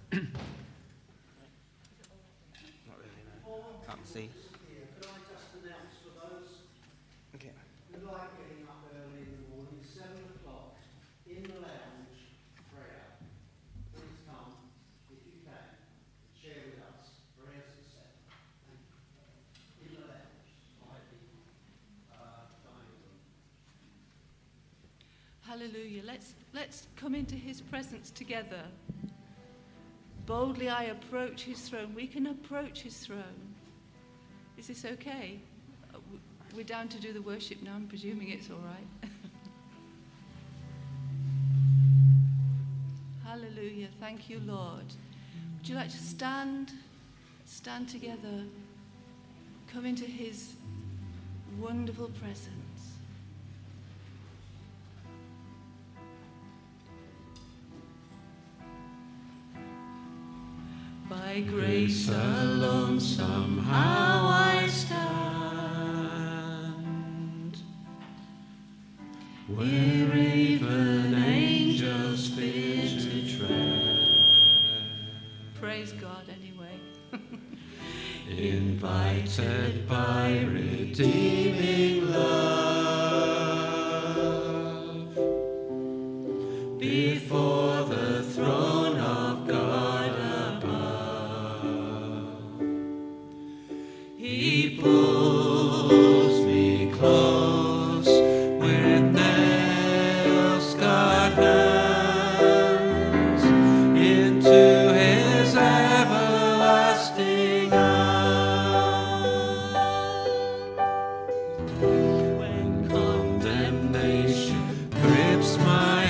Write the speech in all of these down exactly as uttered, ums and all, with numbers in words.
Not really, no. Can't see. Could I just announce for those Okay. who like getting up early in the morning, seven o'clock in the lounge prayer. Please come, if you can, share with us. Prayers for seven. In the lounge, by the uh, dining room. Hallelujah. Let's, let's come into his presence together. Boldly I approach his throne. We can approach his throne. Is this okay? Uh, w- We're down to do the worship now. I'm presuming it's all right. Hallelujah. Thank you, Lord. Would you like to stand? Stand together. Come into his wonderful presence. By grace alone somehow I stand, where even angels fear to tread. Praise God anyway. Invited by redeeming love, before the throne of God above, he pulls me close with nail-scarred hands into his everlasting arms. When condemnation grips my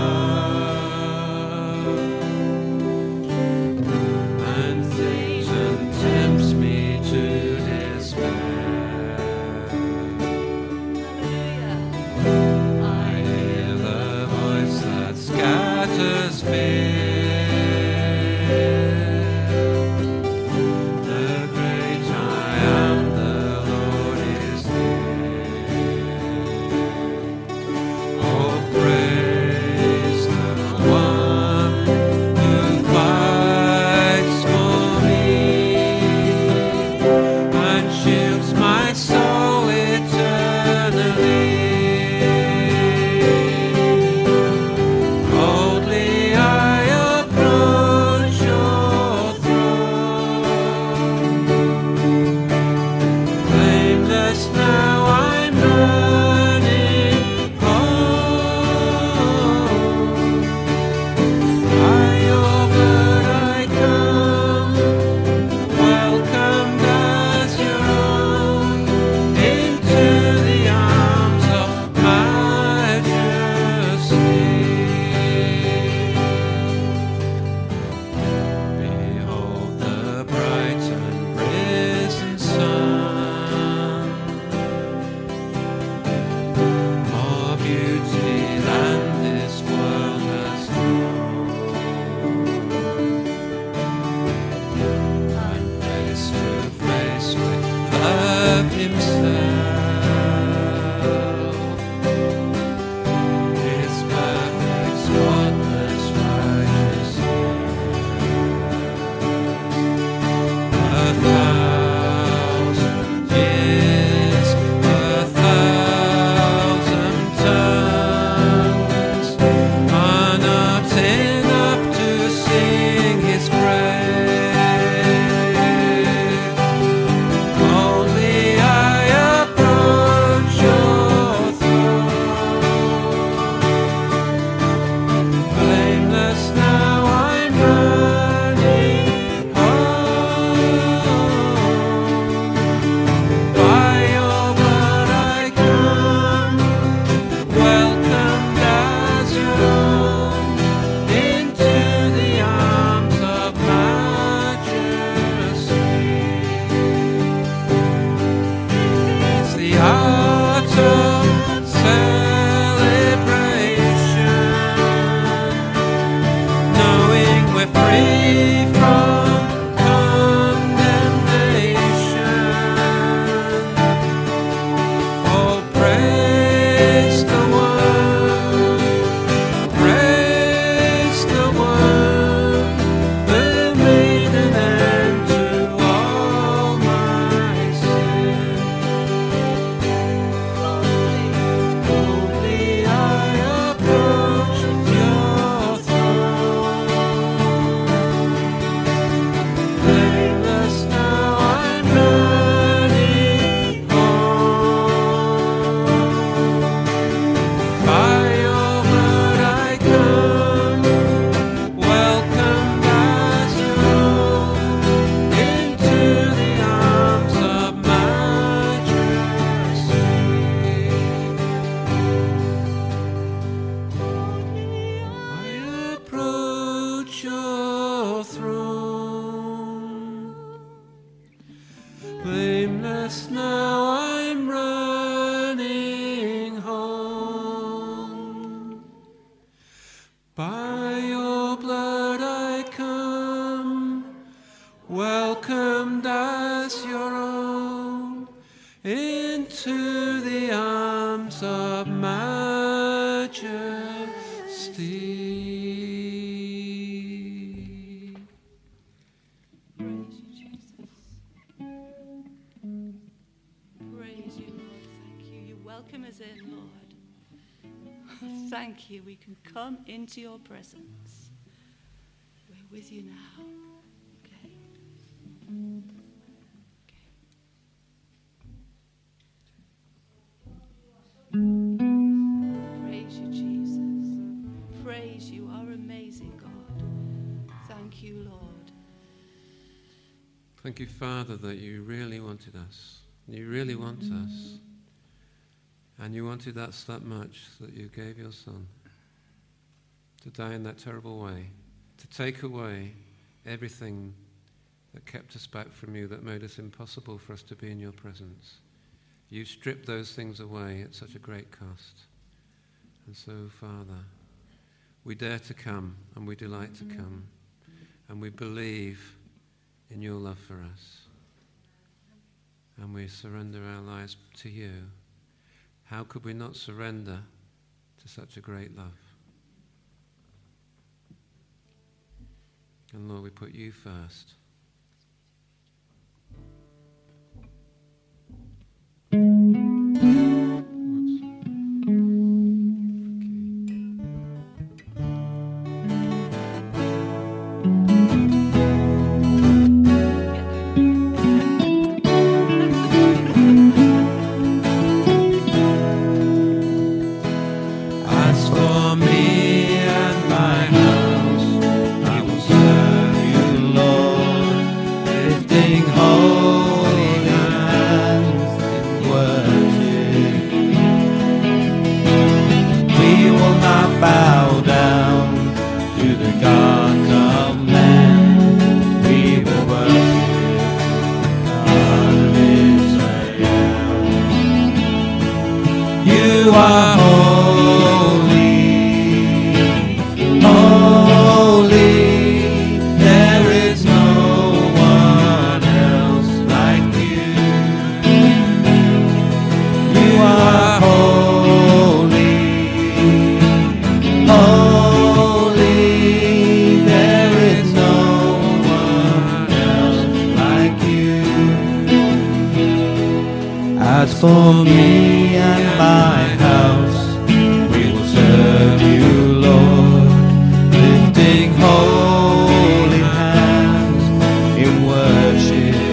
heart and Satan tempts me to despair, I hear the voice that scatters fear. The great I am, the Lord is near. Oh, praise the one who fights for me and shields my soul eternally. Boldly I past, now I'm running home. By your blood I come, welcomed as your own, into the arms of majesty. Praise you, Jesus. Praise you, Lord. Thank you. You welcome us in, Lord. Thank you. We can come into your presence. We're with you now. Okay. Praise you, Jesus. Praise you, our amazing God. Thank you, Lord. Thank you, Father, that you really wanted us. You really want us. And you wanted us that much that you gave your Son to die in that terrible way, to take away everything that kept us back from you, that made it impossible for us to be in your presence. You stripped those things away at such a great cost. And so, Father, we dare to come, and we delight to come, and we believe in your love for us. And we surrender our lives to you. How could we not surrender to such a great love? And Lord, we put you first. For me and my house, we will serve you, Lord, lifting holy hands in worship.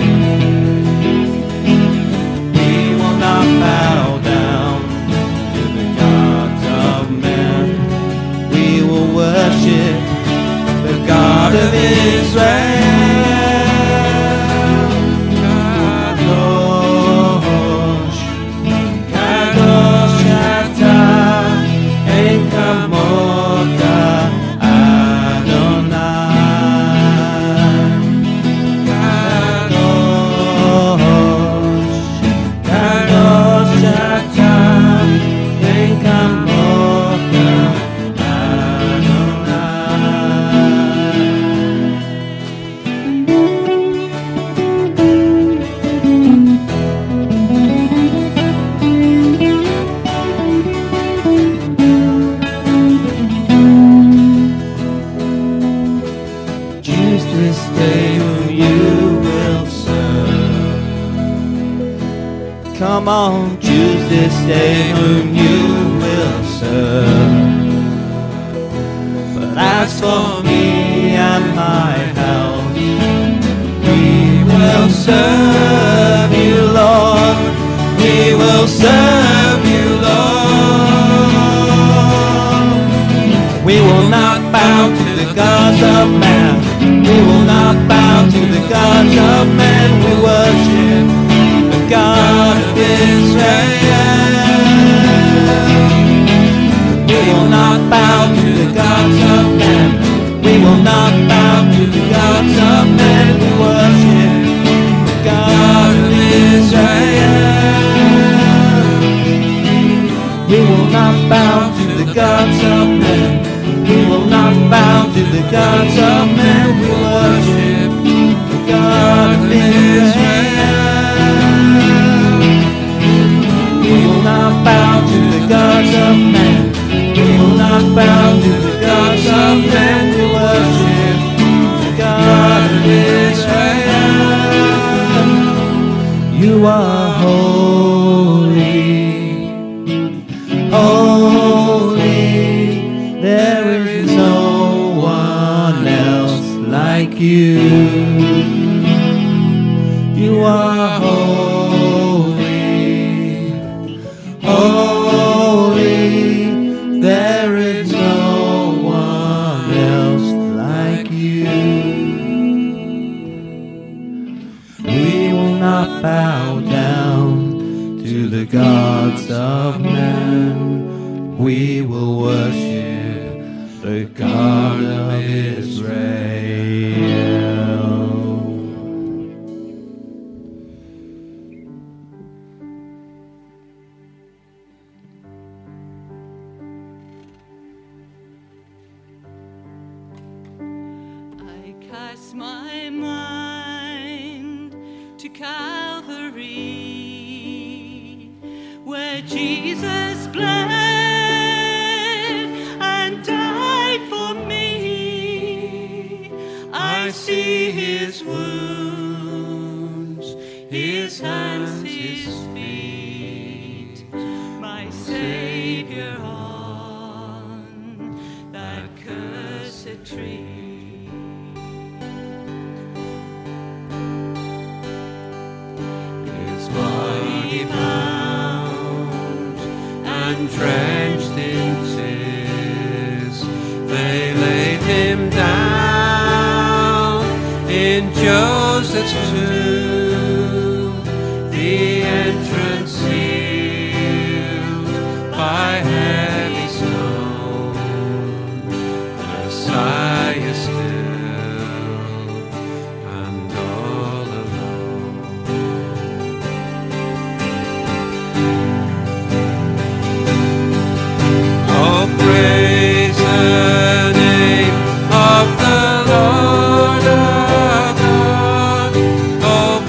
We will not bow down to the gods of men. We will worship the God of Israel. Come on, choose this day whom you will serve. But as for me and my house, we will serve you, Lord. We will serve you, Lord. We will not bow to the gods of man. We will not bow to the gods of man. We worship God of Israel. We will not bow to the gods of man. We will not bow to the gods of man. We worship the God of Israel. to the gods of men. We worship the God of Israel. We will not bow to the gods of men. We will not bow to the gods of men. We worship the God of Israel. You are holy, holy. There is no one else like you. You are holy, holy. There is no one else like you. We will not bow down to the gods of men. We will worship the God of Israel. I cast my mind to Calvary, where Jesus bled and died for me. I see his wounds, his hands, his feet, my Savior on that cursed tree. His body bound and drenched in tears, they laid him down in Joseph's tomb, the entrance sealed by heavy stone. Messiah still and all alone. Oh, praise the name of the Lord our God. Oh,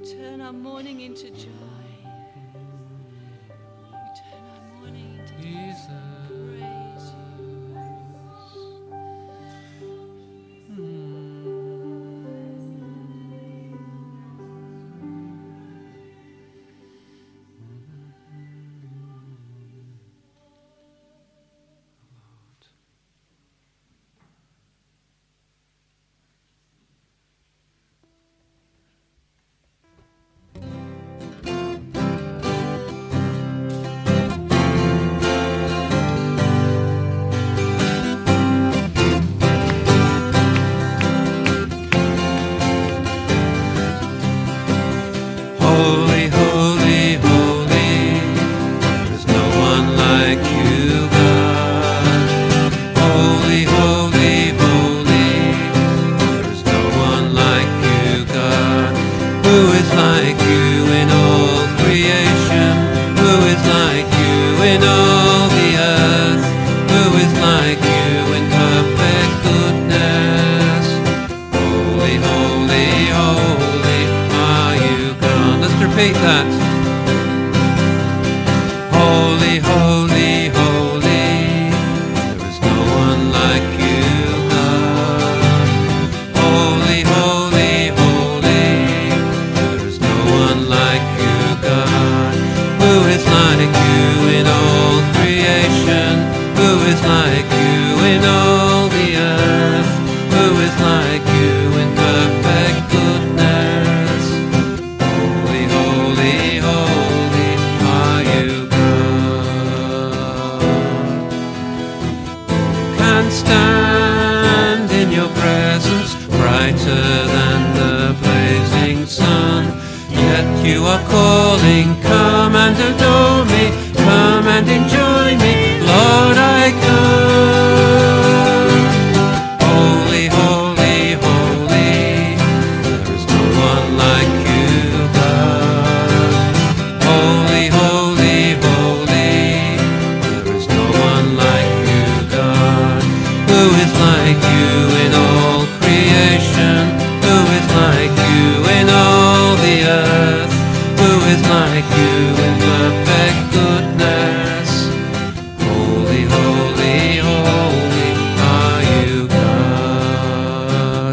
turn our mourning into joy. You turn our mourning into Jesus. praise you. Holy, holy, holy, there's no one like you, God. Holy, holy, holy, there's no one like you, God. Who is like you in all creation? Who is like you in all the earth? Who is like you in perfect goodness? Holy, holy, holy are you, God. Let's repeat that. Holy, holy, holy, there is no one like you, God. Holy, holy, holy, there is no one like you, God. Who is like you in all creation? Who is like you in all the earth? Who is like you in perfect goodness? Holy, holy, holy are you, God. Can stand in your presence, brighter than the blazing sun. Yet you are calling, come and adore me, come and enjoy me, Lord, I come. Holy, holy, holy, there is no one like you, God. Holy, holy, holy, there is no one like you, God. Who is like you in all creation? Who is like you in all the earth? Who is like you in perfect goodness? Holy, holy, holy are you, God.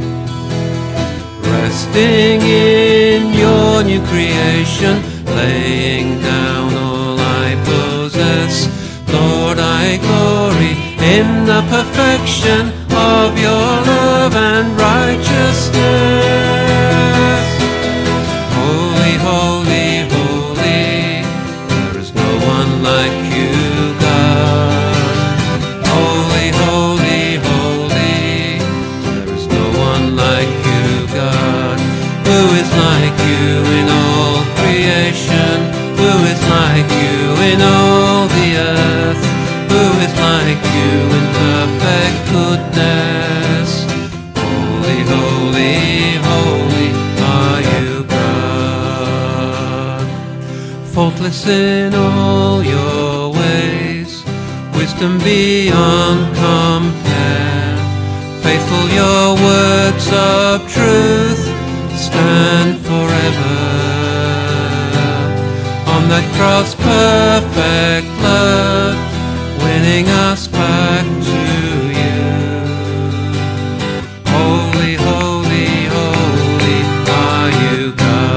Resting in your new creation, laying down all I possess, Lord, I glory in the perfection of your love and righteousness. Holy, holy, holy, there is no one like you, God. Holy, holy, holy, there is no one like you, God. Who is like you in all creation? Who is like you in all the earth? Who is like you in perfect goodness? Holy, holy, holy are you, God. Faultless in all your ways, wisdom beyond compare. Faithful your words of truth stand forever. On that cross perfect love, winning us back to you. Holy, holy, holy are you,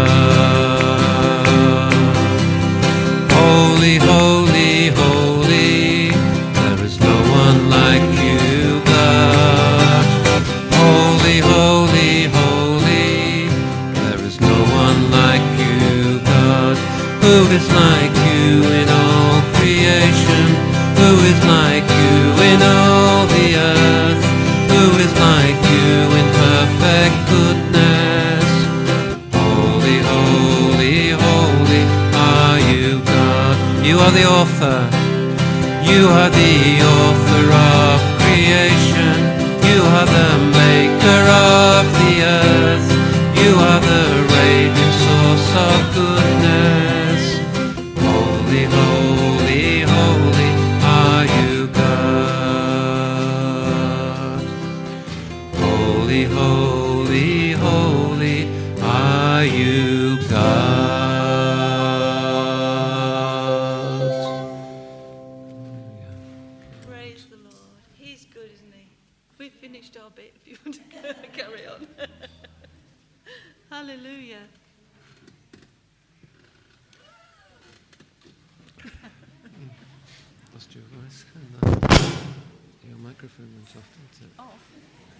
God. Holy, holy, holy, there is no one like you, God. Holy, holy, holy, there is no one like you, God. Who is like you in all creation? Who is like you in all the earth? Who is like you in perfect goodness? Holy, holy, holy are you, God. You are the author. You are the author of creation. You are the maker of the earth. You are the raging source of goodness. Holy, holy, holy are you, God. Holy, holy, holy are you, God. Praise the Lord. He's good, isn't he? We've finished our bit if you want to carry on. Hallelujah. Lost your voice. Your microphone went off, didn't it? Off.